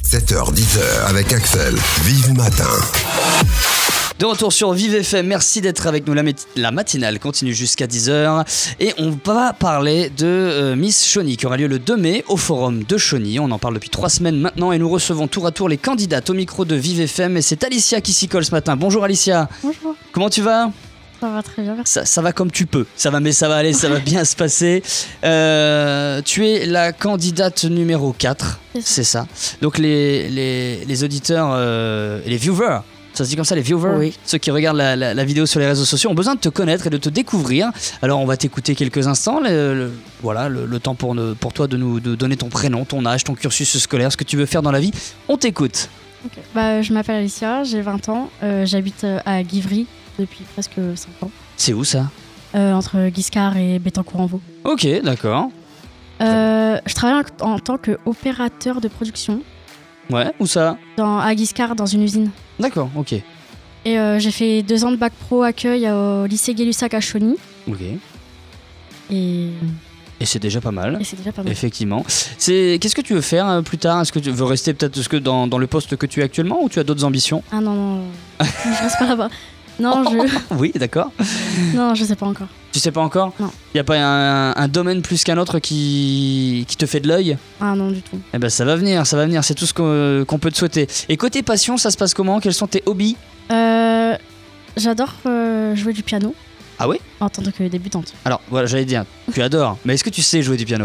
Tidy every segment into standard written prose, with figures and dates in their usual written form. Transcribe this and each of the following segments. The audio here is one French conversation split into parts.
7h-10h avec Axel. Vive Matin. De retour sur Vive FM, merci d'être avec nous. La matinale continue jusqu'à 10h et on va parler de Miss Chauny qui aura lieu le 2 mai au forum de Chauny. On en parle depuis 3 semaines maintenant et nous recevons tour à tour les candidates au micro de Vive FM et c'est Alicia qui s'y colle ce matin. Bonjour Alicia. Bonjour. Comment tu vas ? Ça va très bien, merci. Ça va comme tu peux, ça va aller, ça va bien se passer. Tu es la candidate numéro 4, c'est ça. Donc les auditeurs et les viewers, ça se dit comme ça, les viewers, oui. Ceux qui regardent la vidéo sur les réseaux sociaux ont besoin de te connaître et de te découvrir. Alors on va t'écouter quelques instants, le temps pour toi de nous donner ton prénom, ton âge, ton cursus scolaire, ce que tu veux faire dans la vie. On t'écoute. Okay. Je m'appelle Alicia, j'ai 20 ans, j'habite à Givry depuis presque 5 ans. C'est où ça ? Entre Guiscard et Béthencourt-en-Vaux. Ok, d'accord. Je travaille en tant qu'opérateur de production. Ouais, où ça ? À Guiscard, dans une usine. D'accord, ok. Et j'ai fait 2 ans de bac pro accueil au lycée Gay-Lussac à Chauny. Ok. Et c'est déjà pas mal. Effectivement. Qu'est-ce que tu veux faire plus tard ? Est-ce que tu veux rester peut-être dans le poste que tu es actuellement ou tu as d'autres ambitions ? Ah non. Je reste pas là-bas. Non, Oui, d'accord. Non, je sais pas encore. Tu sais pas encore ? Non. Il n'y a pas un domaine plus qu'un autre qui te fait de l'œil ? Ah non, du tout. Eh ben ça va venir, c'est tout ce qu'on peut te souhaiter. Et côté passion, ça se passe comment ? Quels sont tes hobbies ? J'adore jouer du piano. Ah oui ? En tant que débutante. Alors, voilà, j'allais dire, tu adores, mais est-ce que tu sais jouer du piano ?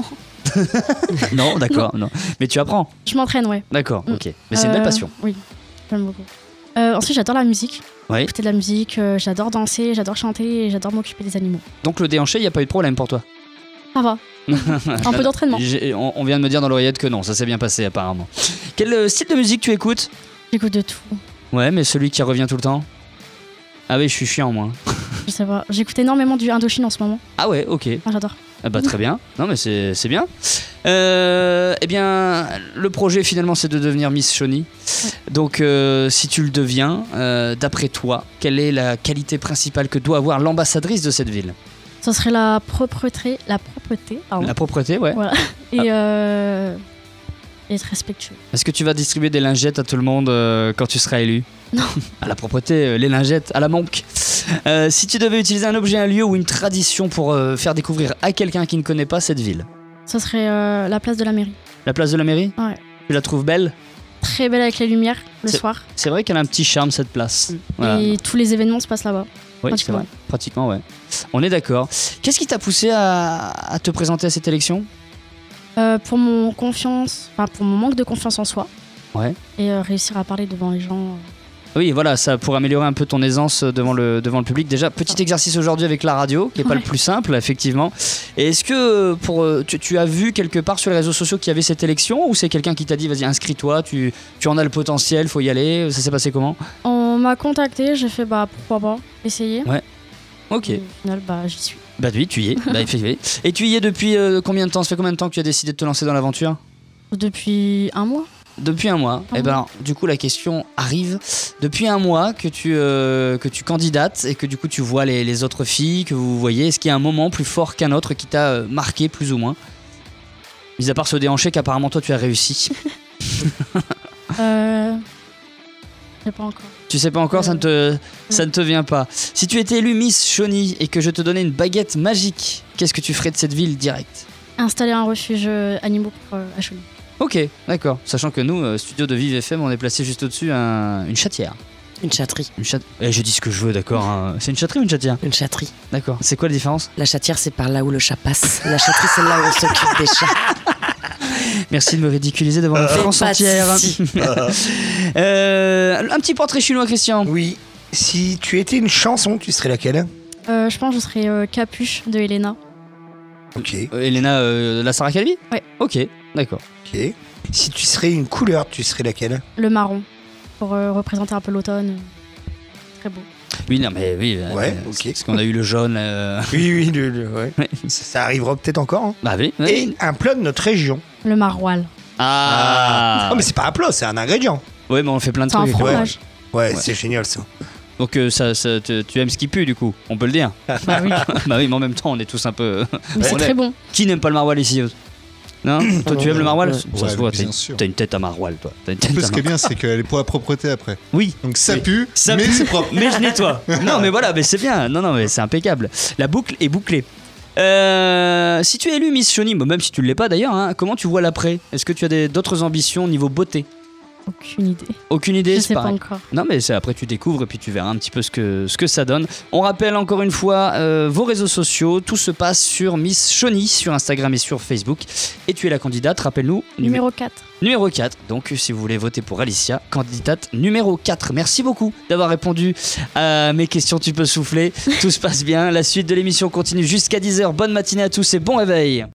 Non, d'accord, non. Mais tu apprends ? Je m'entraîne, ouais. D'accord, ok. Mais c'est une belle passion. Oui, j'aime beaucoup. Ensuite, j'adore la musique. Ouais. Écouter de la musique, j'adore danser, j'adore chanter et j'adore m'occuper des animaux. Donc le déhanché, il n'y a pas eu de problème pour toi ? Ça va. Un peu d'entraînement. On vient de me dire dans l'oreillette que non, ça s'est bien passé apparemment. Quel style de musique tu écoutes ? J'écoute de tout. Ouais, mais celui qui revient tout le temps ? Ah oui, je suis chiant moi. Je sais pas, j'écoute énormément du Indochine en ce moment. Ah ouais, ok. Ah, j'adore. Ah bah très bien, non mais c'est bien. Eh bien, le projet finalement c'est de devenir Miss Chauny. Ouais. Donc si tu le deviens, d'après toi, quelle est la qualité principale que doit avoir l'ambassadrice de cette ville ? Ce serait la propreté. Pardon. La propreté, ouais. Voilà. Et être respectueux. Est-ce que tu vas distribuer des lingettes à tout le monde quand tu seras élu ? Non. À la propreté, les lingettes, à la manque. Si tu devais utiliser un objet, un lieu ou une tradition pour faire découvrir à quelqu'un qui ne connaît pas cette ville ? Ce serait la place de la mairie. La place de la mairie ? Ouais. Tu la trouves belle ? Très belle avec les lumières le soir. C'est vrai qu'elle a un petit charme cette place. Voilà. Et tous les événements se passent là-bas. Oui, c'est vrai. Pratiquement, ouais. On est d'accord. Qu'est-ce qui t'a poussé à te présenter à cette élection ? Pour mon manque de confiance en soi. Ouais. Et réussir à parler devant les gens. Oui, voilà, ça pour améliorer un peu ton aisance devant le public. Déjà, petit exercice aujourd'hui avec la radio, qui n'est pas le plus simple, effectivement. Et est-ce que tu as vu quelque part sur les réseaux sociaux qu'il y avait cette élection, ou c'est quelqu'un qui t'a dit, vas-y, inscris-toi, tu en as le potentiel, faut y aller ? Ça s'est passé comment ? On m'a contacté, j'ai fait, pourquoi pas, essayer. Ouais. Ok. Et au final, j'y suis. Bah oui, tu y es. Et tu y es depuis combien de temps ? Ça fait combien de temps que tu as décidé de te lancer dans l'aventure ? Depuis 1 mois. Depuis 1 mois. Et ben alors, du coup la question arrive. Depuis 1 mois que tu candidates et que du coup tu vois les autres filles que vous voyez, est-ce qu'il y a un moment plus fort qu'un autre qui t'a marqué plus ou moins ? Mis à part ce déhanché qu'apparemment toi tu as réussi. Je sais pas encore. Tu sais pas encore, ça ne te vient pas. Si tu étais élue Miss Chauny et que je te donnais une baguette magique, qu'est-ce que tu ferais de cette ville direct ? Installer un refuge animaux à Chauny. Ok, d'accord. Sachant que nous, studio de Vive FM, on est placé juste au-dessus une chatière. Une chatterie. Je dis ce que je veux, d'accord. Hein. C'est une chatterie ou une chatière ? Une chatterie. D'accord. C'est quoi la différence ? La chatière, c'est par là où le chat passe. La chatterie, c'est là où on s'occupe des chats. Merci de me ridiculiser devant la France entière. Un petit portrait chinois, Christian. Oui. Si tu étais une chanson, tu serais laquelle ? Je pense que je serais Capuche de Elena. Ok. Elena, la Sarah Calvi ? Ouais. Ok, d'accord. Ok. Si tu serais une couleur, tu serais laquelle ? Le marron. Pour représenter un peu l'automne. Très beau. Oui, non, mais oui. Ouais, ok. Parce qu'on a eu le jaune. Oui, ouais. Ça arrivera peut-être encore. Hein. Bah oui. Et un plat de notre région. Le maroilles. Ah. Non, mais c'est pas un plat, c'est un ingrédient. Ouais, mais on fait plein de trucs. C'est un fromage. Ouais, c'est génial ça. Donc tu aimes ce qui pue du coup, on peut le dire. Bah oui. Bah oui, mais en même temps on est tous un peu... Mais c'est très bon. Qui n'aime pas le maroilles ici ? Non, toi tu aimes le maroilles? Ça Ouais, se voit, bien sûr. t'as une tête à maroilles, toi. T'as une En tête plus, à ce qui est bien, c'est qu'elle est pour la propreté après. Oui. Donc ça Oui. pue, Ça mais pue, c'est propre. mais je nettoie. Non, mais voilà, mais c'est bien. Non, mais c'est impeccable. La boucle est bouclée. Si tu es élu Miss Shoni, même si tu ne l'es pas d'ailleurs, hein, comment tu vois l'après? Est-ce que tu as d'autres ambitions au niveau beauté? Aucune idée. Aucune idée, Je c'est sais pas pareil. encore. Non, mais c'est après tu découvres et puis tu verras un petit peu ce que ça donne. On rappelle encore une fois vos réseaux sociaux. Tout se passe sur Miss Shoni sur Instagram et sur Facebook. Et tu es la candidate, rappelle-nous. Numéro 4. Numéro 4. Donc si vous voulez voter pour Alicia, candidate numéro 4. Merci beaucoup d'avoir répondu à mes questions. Tu peux souffler. Tout se passe bien. La suite de l'émission continue jusqu'à 10h. Bonne matinée à tous et bon réveil.